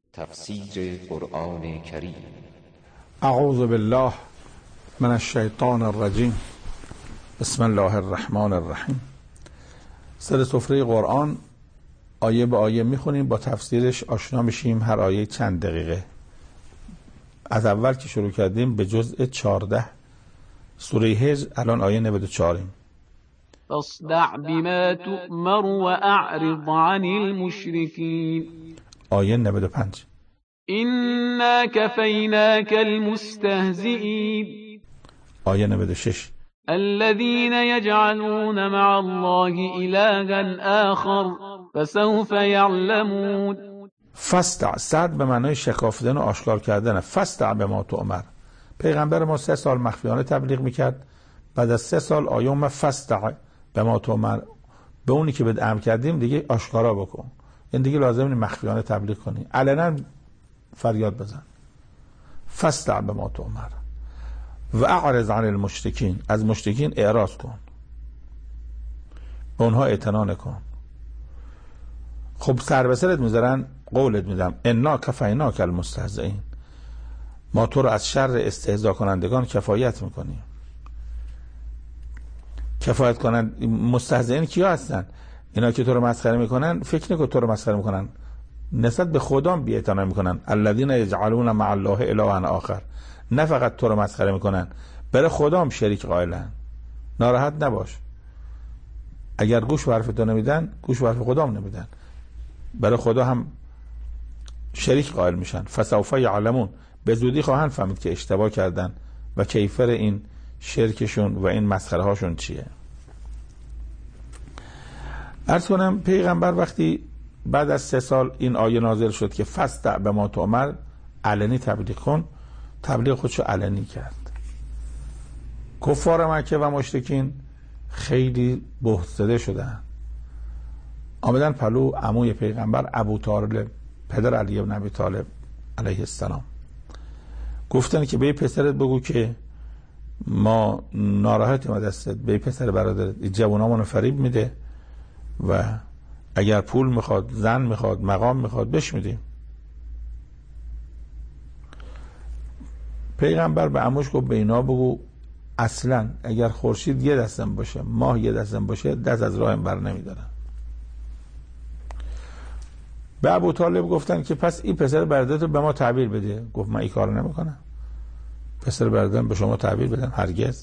تفسیر قرآن کریم. اعوذ بالله من الشیطان الرجیم. بسم الله الرحمن الرحیم. سر سفره قرآن آیه به آیه میخونیم، با تفسیرش آشنا میشیم، هر آیه چند دقیقه. از اول که شروع کردیم به جزء 14 سوره هجر، الان آیه 94یم. فاصدع بما تؤمر واعرض عن المشركين. آیه 95. إنا كفيناك المستهزئين. آیه 96. الذين يجعلون مع الله إلها آخر فسوف يعلمون. فاستع، صد به معنای شکافتن و آشکار کردن. فاستع بما تؤمر. پیغمبر ما 3 سال مخفیانه تبلیغ میکرد، بعد از 3 سال آیه فاستع بما تؤمر، به اونی که بهت امر کردیم دیگه آشکارا بکن. این دیگه لازم نیست مخفیانه تبلیغ کنی، علنا فریاد بزن. فاستع بما تؤمر و اعرض عن المشرکین، از مشرکین اعراض کن، به اونها اعتنا نکن. خب سر به سرت میذارن، قولت میدم انا کفیناک المستهزئین، ما تو رو از شر استهزا کنندگان کفایت میکنیم. کفایت کنند مستهزئین کیا هستن؟ اینا که تو رو مسخره میکنن. فکر نکن تو رو مسخره میکنن، نسبت به خدا بی اعتنا میکنن. الذین یجعلون مع الله الها آخر، نه فقط تو رو مسخره میکنن، برای خدا هم شریک قائلن. ناراحت نباش، اگر گوش به حرف تو نمیدن، گوش به حرف خدا هم نمیدن، برای خدا هم شریک قائل میشن. فسوف یعلمون، به زودی خواهند فهمید که اشتباه کردن و کیفر این شرکشون و این مسخره هاشون چیه. عرض کنم پیغمبر وقتی بعد از 3 سال این آیه نازل شد که فاستع بما تؤمر، علنی تبلیغ کن، تبلیغ خودشو علنی کرد. کفار مکه و مشرکین خیلی بهت زده شدن، آمدن پلو عموی پیغمبر ابو طالب، پدر علی بن ابی طالب علیه السلام، گفتن که به پسرت بگو که ما ناراحتیم از دستت، به پسر برادرت این جوانامونو فریب میده و اگر پول میخواد، زن میخواد، مقام میخواد، بهش میدیم. پیغمبر به عموش گفت به اینا بگو اصلا اگر خورشید 1 دستم باشه، ماه 1 دستم باشه، دست از راهم بر نمیدارن. به ابو طالب گفتن که پس این پسر برادرت رو به ما تعبیر بده. گفت من این کارو نمیکنم، پسر برادرم به شما تعبیر بدم هرگز.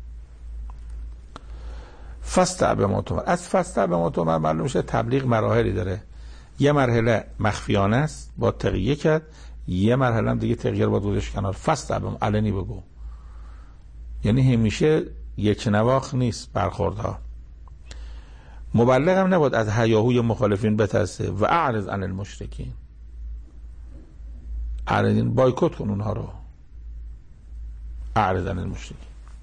فاستع بما تؤمر، از فاستع بما تؤمر معلوم میشه تبلیغ مراحلی داره. یه مرحله مخفیانه است با تقیه کرد، یه مرحله هم دیگه تقیه رو با گذاشت کنار. فاستع بما، علنی بگو، یعنی همیشه یک نواخت نیست برخوردها. مبلغ هم نباید از هیاهوی مخالفین بترسه. و اعرض عن المشرکین، اعرض، بایکوت کن اونها رو. اعرض عن المشرکین.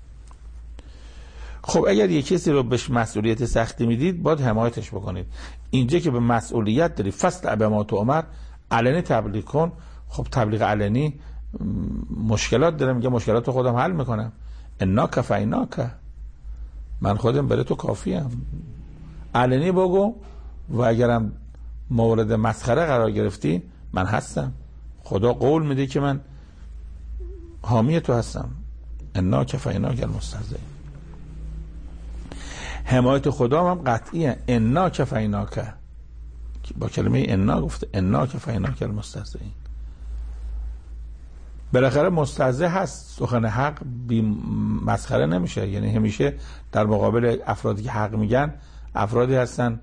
خب اگر یک کسی رو بهش مسئولیت سختی میدید، باید حمایتش بکنید. اینجا که به مسئولیت داری، فاستع بما تؤمر، علنی تبلیغ کن. خب تبلیغ علنی مشکلات داره، میگه مشکلات خودم حل میکنم. انا کفیناک، من خودم برای تو کافیم. علنی بگو و اگرم مورد مسخره قرار گرفتی، من هستم. خدا قول میده که من حامی تو هستم. انا کفیناک المستهزئین. حمایت خدا هم قطعیه. انا کفیناک، با کلمه انا گفته انا کفیناک المستهزئین. بالاخره مستهزئ هست، سخن حق بی مسخره نمیشه. یعنی همیشه در مقابل افرادی که حق میگن، افرادی هستن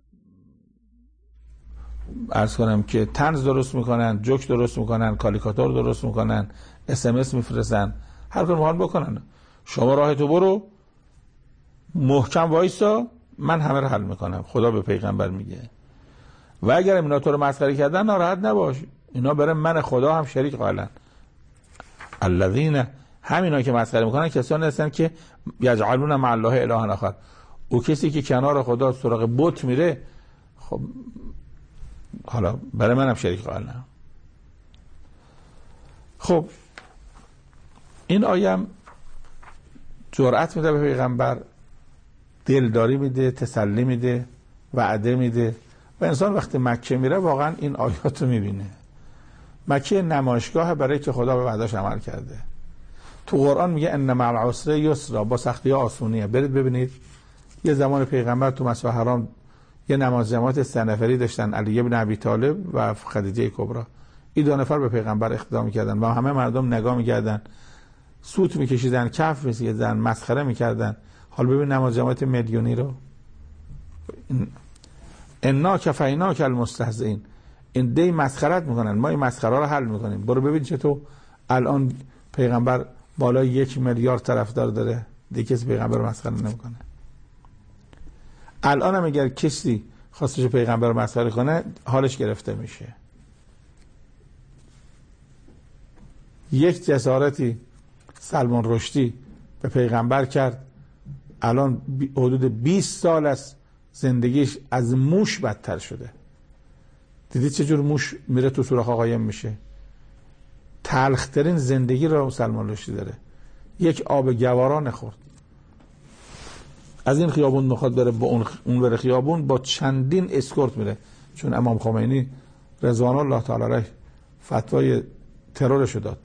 عرض کنم که طنز درست میکنن، جوک درست میکنن، کاریکاتور درست میکنن، SMS میفرستن، هر کار میخوان بکنن. شما راه تو برو، محکم وایسا، من همه رو حل میکنم. خدا به پیغمبر میگه. و اگر اینا تو رو مسخره کردن، ناراحت نباش، اینا برای من خدا هم شریک قائلن. الذین، همینا که مسخره میکنن کسانی هستن که یجعلون مع الله الها آخر. او کسی که کنار خدا سراغ بت میره، خب حالا برای منم شریک قائلن. خب این آیه جرأت میده به پیغمبر، دلداری میده، تسلی میده، وعده میده. و انسان وقتی مکه میره واقعا این آیات رو میبینه. مکه نمایشگاه برای که خدا به وعده‌اش عمل کرده. تو قرآن میگه ان مع العسر یسرا، با سختی ها آسونیه. برید ببینید یه زمان پیغمبر تو مسجد حرام یه نماز جماعت 3 نفری داشتن، علی بن ابی طالب و خدیجه کبرا. این 2 نفر به پیغمبر اقتدا میکردن و همه مردم نگاه میکردن، سوت میکشیدن، کف میکشیدن، مسخره میکردن. حال ببین نماز جماعت میلیونی رو. انا کفیناک المستهزئین، این دی مسخرت میکنن، ما این مسخره رو حل میکنیم. برو ببین چطور الان پیغمبر بالای 1 میلیارد طرفدار داره، دیگه کسی پیغمبر رو مسخره نمیکنه. الان هم اگر کسی خواستش پیغمبر رو مسخره کنه حالش گرفته میشه. یک جسارتی سلمان رشدی به پیغمبر کرد، الان حدود 20 سال از زندگیش از موش بدتر شده. دیدید چجور موش میره تو سوراخ قایم میشه؟ تلخترین زندگی رو سلمان رشدی داره. یک آب گوارا نخورد. از این خیابون میخواد بره با اون بره خیابون، با چندین اسکورت میره، چون امام خمینی رضوان الله تعالی علیه فتوای ترورش داد.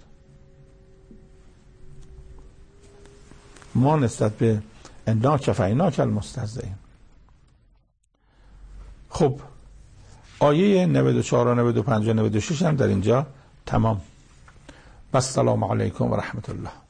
ما نسبت به انا کفیناک المستهزئین. خب آیه 94 و 95 و 96 هم در اینجا تمام. و السلام علیکم و رحمت الله.